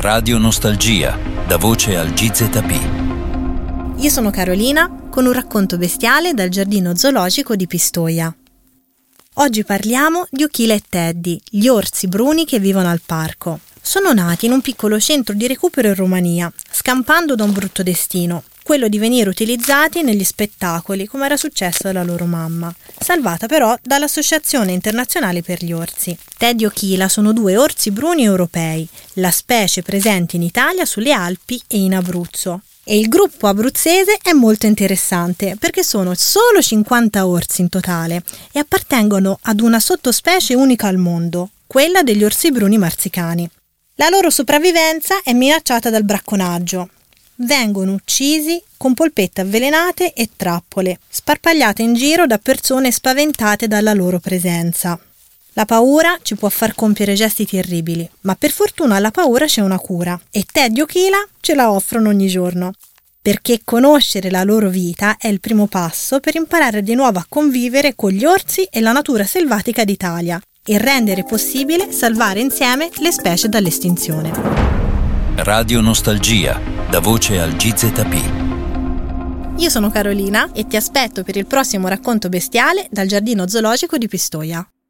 Radio Nostalgia, da voce al GZP. Io sono Carolina, con un racconto bestiale dal giardino zoologico di Pistoia. Oggi parliamo di Ochila e Teddy, gli orsi bruni che vivono al parco. Sono nati in un piccolo centro di recupero in Romania, scampando da un brutto destino, quello di venire utilizzati negli spettacoli, come era successo alla loro mamma, salvata però dall'Associazione Internazionale per gli Orsi. Teddy e Ochila sono due orsi bruni europei, la specie presente in Italia, sulle Alpi e in Abruzzo. E il gruppo abruzzese è molto interessante perché sono solo 50 orsi in totale e appartengono ad una sottospecie unica al mondo, quella degli orsi bruni marsicani. La loro sopravvivenza è minacciata dal bracconaggio. Vengono uccisi con polpette avvelenate e trappole, sparpagliate in giro da persone spaventate dalla loro presenza. La paura ci può far compiere gesti terribili, ma per fortuna alla paura c'è una cura e Teddy e Ochila ce la offrono ogni giorno. Perché conoscere la loro vita è il primo passo per imparare di nuovo a convivere con gli orsi e la natura selvatica d'Italia e rendere possibile salvare insieme le specie dall'estinzione. Radio Nostalgia, da voce al GZP. Io sono Carolina e ti aspetto per il prossimo racconto bestiale dal giardino zoologico di Pistoia.